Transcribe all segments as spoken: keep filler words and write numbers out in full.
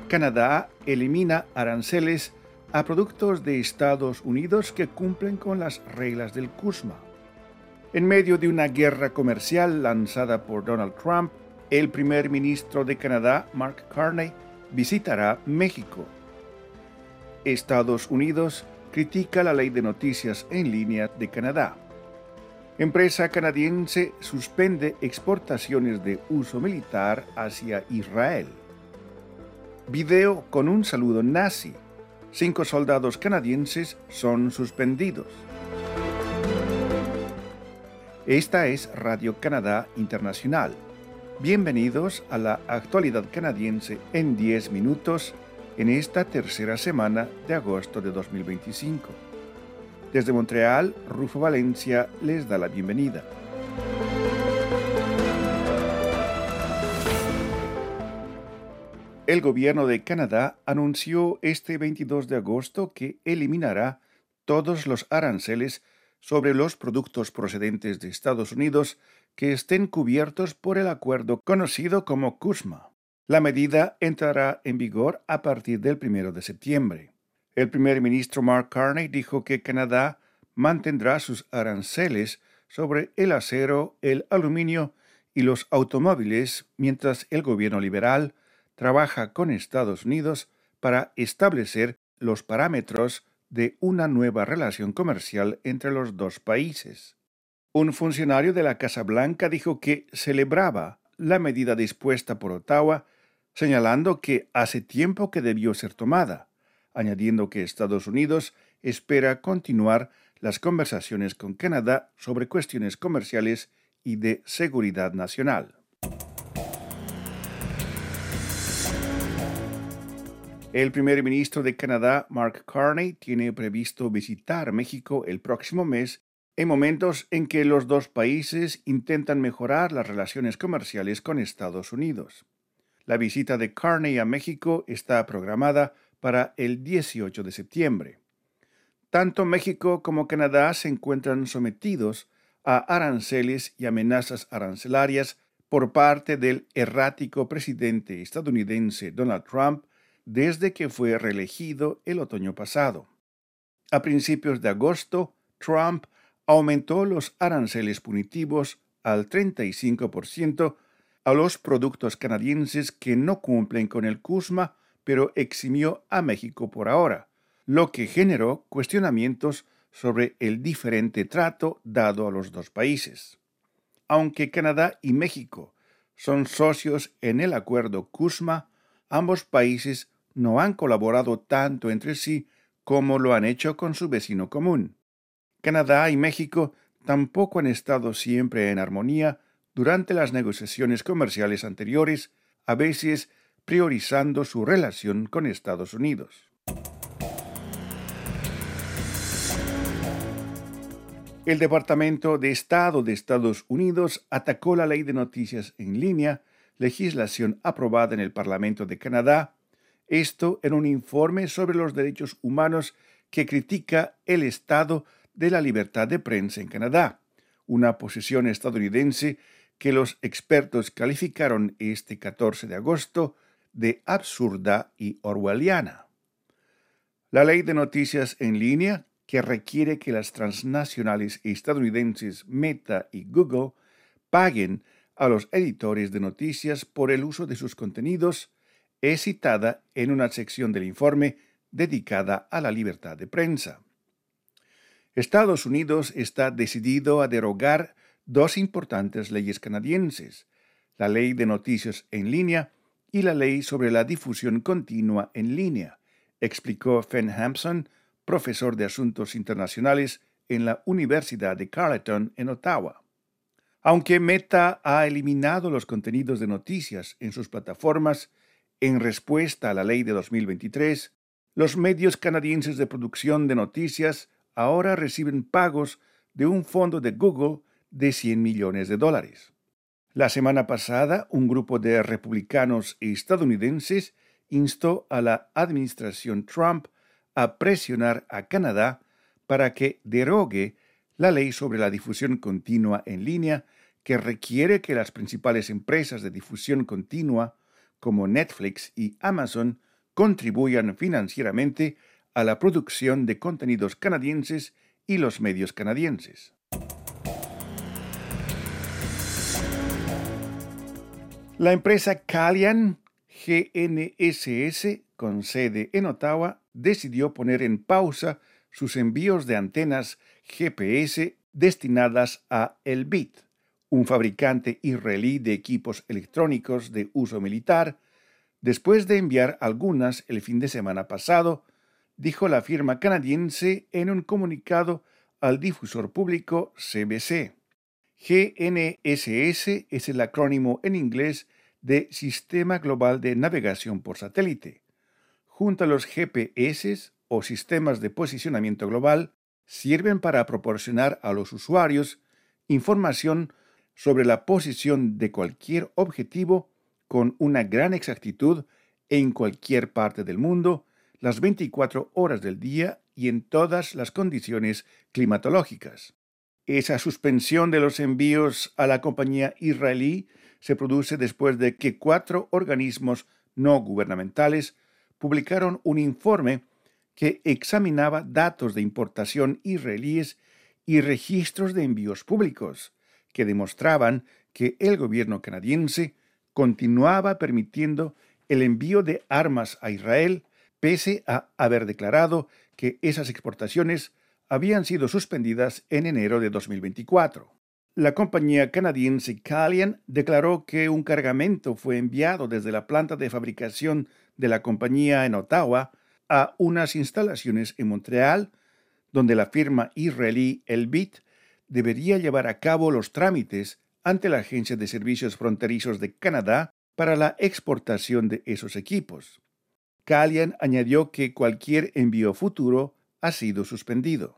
Canadá elimina aranceles a productos de Estados Unidos que cumplen con las reglas del CUSMA. En medio de una guerra comercial lanzada por Donald Trump, el primer ministro de Canadá, Mark Carney, visitará México. Estados Unidos critica la ley de noticias en línea de Canadá. Empresa canadiense suspende exportaciones de uso militar hacia Israel. Video con un saludo nazi. Cinco soldados canadienses son suspendidos. Esta es Radio Canadá Internacional. Bienvenidos a la actualidad canadiense en diez minutos en esta tercera semana de agosto de dos mil veinticinco. Desde Montreal, Rufo Valencia les da la bienvenida. El gobierno de Canadá anunció este veintidós de agosto que eliminará todos los aranceles sobre los productos procedentes de Estados Unidos que estén cubiertos por el acuerdo conocido como CUSMA. La medida entrará en vigor a partir del primero de septiembre. El primer ministro Mark Carney dijo que Canadá mantendrá sus aranceles sobre el acero, el aluminio y los automóviles, mientras el gobierno liberal trabaja con Estados Unidos para establecer los parámetros de una nueva relación comercial entre los dos países. Un funcionario de la Casa Blanca dijo que celebraba la medida dispuesta por Ottawa, señalando que hace tiempo que debió ser tomada, añadiendo que Estados Unidos espera continuar las conversaciones con Canadá sobre cuestiones comerciales y de seguridad nacional. El primer ministro de Canadá, Mark Carney, tiene previsto visitar México el próximo mes en momentos en que los dos países intentan mejorar las relaciones comerciales con Estados Unidos. La visita de Carney a México está programada para el dieciocho de septiembre. Tanto México como Canadá se encuentran sometidos a aranceles y amenazas arancelarias por parte del errático presidente estadounidense Donald Trump desde que fue reelegido el otoño pasado. A principios de agosto, Trump aumentó los aranceles punitivos al treinta y cinco por ciento a los productos canadienses que no cumplen con el CUSMA, pero eximió a México por ahora, lo que generó cuestionamientos sobre el diferente trato dado a los dos países. Aunque Canadá y México son socios en el acuerdo CUSMA, ambos países no han colaborado tanto entre sí como lo han hecho con su vecino común. Canadá y México tampoco han estado siempre en armonía durante las negociaciones comerciales anteriores, a veces priorizando su relación con Estados Unidos. El Departamento de Estado de Estados Unidos atacó la ley de noticias en línea, legislación aprobada en el Parlamento de Canadá, esto en un informe sobre los derechos humanos que critica el estado de la libertad de prensa en Canadá, una posición estadounidense que los expertos calificaron este catorce de agosto de absurda y orwelliana. La ley de noticias en línea, que requiere que las transnacionales estadounidenses Meta y Google paguen a los editores de noticias por el uso de sus contenidos, es citada en una sección del informe dedicada a la libertad de prensa. Estados Unidos está decidido a derogar dos importantes leyes canadienses, la Ley de Noticias en Línea y la Ley sobre la Difusión Continua en Línea, explicó Fen Hampson, profesor de Asuntos Internacionales en la Universidad de Carleton en Ottawa. Aunque Meta ha eliminado los contenidos de noticias en sus plataformas, en respuesta a la ley de dos mil veintitrés, los medios canadienses de producción de noticias ahora reciben pagos de un fondo de Google de cien millones de dólares. La semana pasada, un grupo de republicanos estadounidenses instó a la administración Trump a presionar a Canadá para que derogue la ley sobre la difusión continua en línea que requiere que las principales empresas de difusión continua como Netflix y Amazon contribuyan financieramente a la producción de contenidos canadienses y los medios canadienses. La empresa Calian G N S S, con sede en Ottawa, decidió poner en pausa sus envíos de antenas G P S destinadas a Elbit, un fabricante israelí de equipos electrónicos de uso militar, después de enviar algunas el fin de semana pasado, dijo la firma canadiense en un comunicado al difusor público C B C. G N S S es el acrónimo en inglés de Sistema Global de Navegación por Satélite. Junto a los G P S o sistemas de posicionamiento global, sirven para proporcionar a los usuarios información sobre la posición de cualquier objetivo con una gran exactitud en cualquier parte del mundo, las veinticuatro horas del día y en todas las condiciones climatológicas. Esa suspensión de los envíos a la compañía israelí se produce después de que cuatro organismos no gubernamentales publicaron un informe que examinaba datos de importación israelíes y registros de envíos públicos, que demostraban que el gobierno canadiense continuaba permitiendo el envío de armas a Israel, pese a haber declarado que esas exportaciones habían sido suspendidas en enero de dos mil veinticuatro. La compañía canadiense Calian declaró que un cargamento fue enviado desde la planta de fabricación de la compañía en Ottawa a unas instalaciones en Montreal, donde la firma israelí Elbit debería llevar a cabo los trámites ante la Agencia de Servicios Fronterizos de Canadá para la exportación de esos equipos. Calian añadió que cualquier envío futuro ha sido suspendido.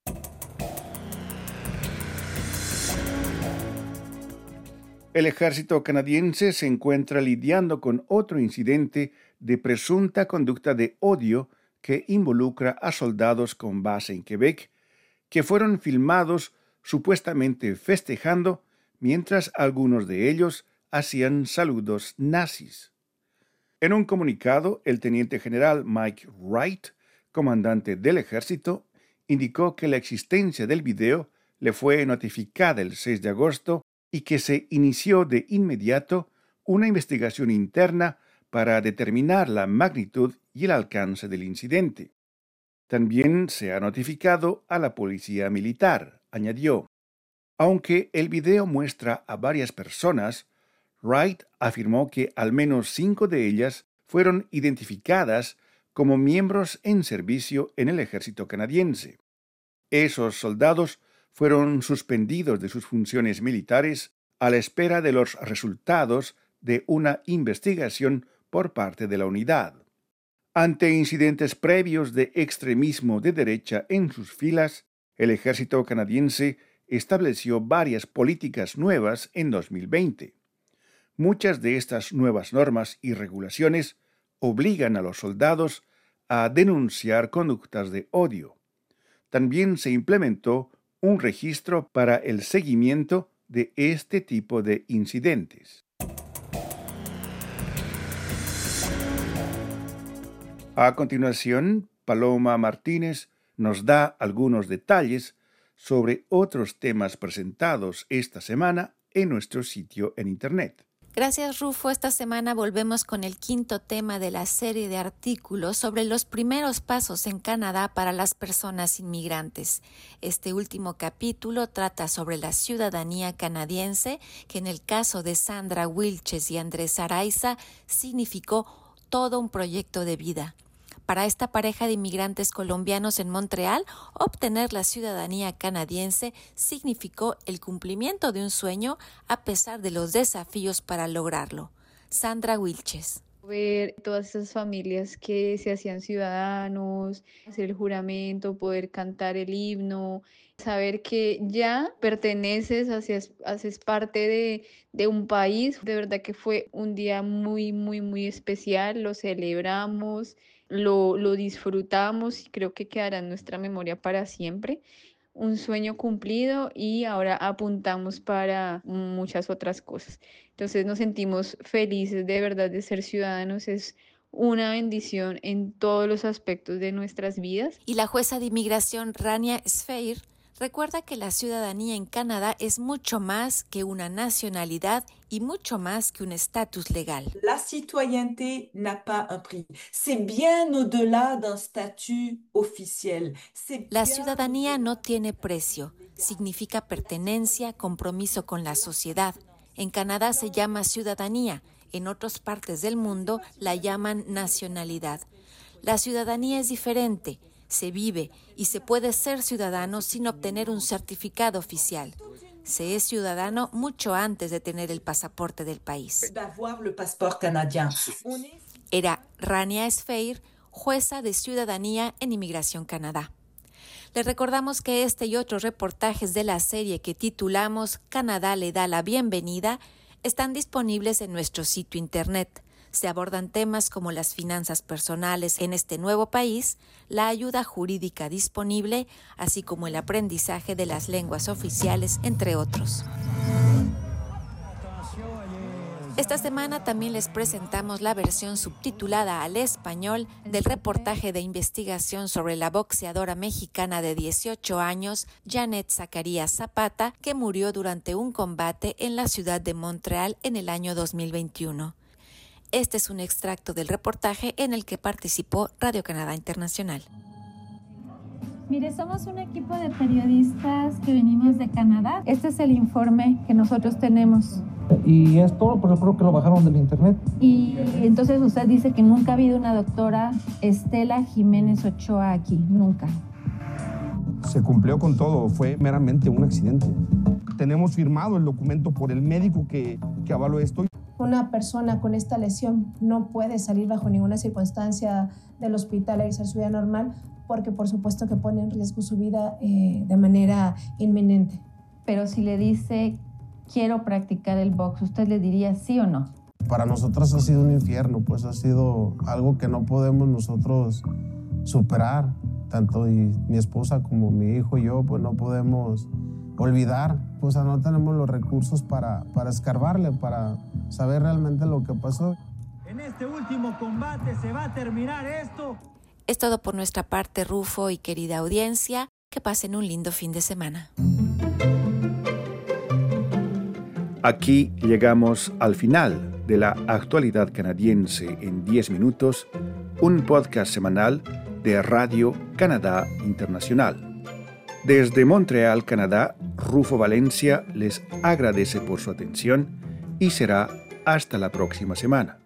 El ejército canadiense se encuentra lidiando con otro incidente de presunta conducta de odio que involucra a soldados con base en Quebec, que fueron filmados supuestamente festejando mientras algunos de ellos hacían saludos nazis. En un comunicado, el teniente general Mike Wright, comandante del ejército, indicó que la existencia del video le fue notificada el seis de agosto y que se inició de inmediato una investigación interna para determinar la magnitud y el alcance del incidente. También se ha notificado a la policía militar, añadió. Aunque el video muestra a varias personas, Wright afirmó que al menos cinco de ellas fueron identificadas como miembros en servicio en el ejército canadiense. Esos soldados fueron suspendidos de sus funciones militares a la espera de los resultados de una investigación por parte de la unidad. Ante incidentes previos de extremismo de derecha en sus filas, el ejército canadiense estableció varias políticas nuevas en dos mil veinte. Muchas de estas nuevas normas y regulaciones obligan a los soldados a denunciar conductas de odio. También se implementó un registro para el seguimiento de este tipo de incidentes. A continuación, Paloma Martínez nos da algunos detalles sobre otros temas presentados esta semana en nuestro sitio en Internet. Gracias, Rufo. Esta semana volvemos con el quinto tema de la serie de artículos sobre los primeros pasos en Canadá para las personas inmigrantes. Este último capítulo trata sobre la ciudadanía canadiense, que en el caso de Sandra Wilches y Andrés Araiza significó todo un proyecto de vida. Para esta pareja de inmigrantes colombianos en Montreal, obtener la ciudadanía canadiense significó el cumplimiento de un sueño a pesar de los desafíos para lograrlo. Sandra Wilches. Ver todas esas familias que se hacían ciudadanos, hacer el juramento, poder cantar el himno, saber que ya perteneces, haces, haces parte de, de un país. De verdad que fue un día muy, muy, muy especial. Lo celebramos, lo, lo disfrutamos y creo que quedará en nuestra memoria para siempre. Un sueño cumplido y ahora apuntamos para muchas otras cosas. Entonces nos sentimos felices de verdad de ser ciudadanos. Es una bendición en todos los aspectos de nuestras vidas. Y la jueza de inmigración Rania Sfeir recuerda que la ciudadanía en Canadá es mucho más que una nacionalidad y mucho más que un estatus legal. La citoyenneté n'a pas un prix. C'est bien au-delà d'un statut officiel. La ciudadanía no tiene precio. Significa pertenencia, compromiso con la sociedad. En Canadá se llama ciudadanía. En otras partes del mundo la llaman nacionalidad. La ciudadanía es diferente. Se vive y se puede ser ciudadano sin obtener un certificado oficial. Se es ciudadano mucho antes de tener el pasaporte del país. Era Rania Sfeir, jueza de ciudadanía en Inmigración Canadá. Les recordamos que este y otros reportajes de la serie que titulamos Canadá le da la bienvenida están disponibles en nuestro sitio internet. Se abordan temas como las finanzas personales en este nuevo país, la ayuda jurídica disponible, así como el aprendizaje de las lenguas oficiales, entre otros. Esta semana también les presentamos la versión subtitulada al español del reportaje de investigación sobre la boxeadora mexicana de dieciocho años, Janet Zacarías Zapata, que murió durante un combate en la ciudad de Montreal en el año dos mil veintiuno. Este es un extracto del reportaje en el que participó Radio Canadá Internacional. Mire, somos un equipo de periodistas que venimos de Canadá. Este es el informe que nosotros tenemos. Y es todo, pero creo que lo bajaron del internet. Y entonces usted dice que nunca ha habido una doctora Estela Jiménez Ochoa aquí, nunca. Se cumplió con todo, fue meramente un accidente. Tenemos firmado el documento por el médico que, que avaló esto. Una persona con esta lesión no puede salir bajo ninguna circunstancia del hospital a irse a su vida normal porque por supuesto que pone en riesgo su vida eh, de manera inminente. Pero si le dice, quiero practicar el box, ¿usted le diría sí o no? Para nosotros ha sido un infierno, pues ha sido algo que no podemos nosotros superar. Tanto y mi esposa como mi hijo y yo, pues no podemos olvidar, pues no tenemos los recursos para, para escarbarle, para saber realmente lo que pasó. En este último combate se va a terminar esto. Es todo por nuestra parte, Rufo y querida audiencia. Que pasen un lindo fin de semana. Aquí llegamos al final de la actualidad canadiense en diez minutos, un podcast semanal de Radio Canadá Internacional. Desde Montreal, Canadá, Rufo Valencia les agradece por su atención y será hasta la próxima semana.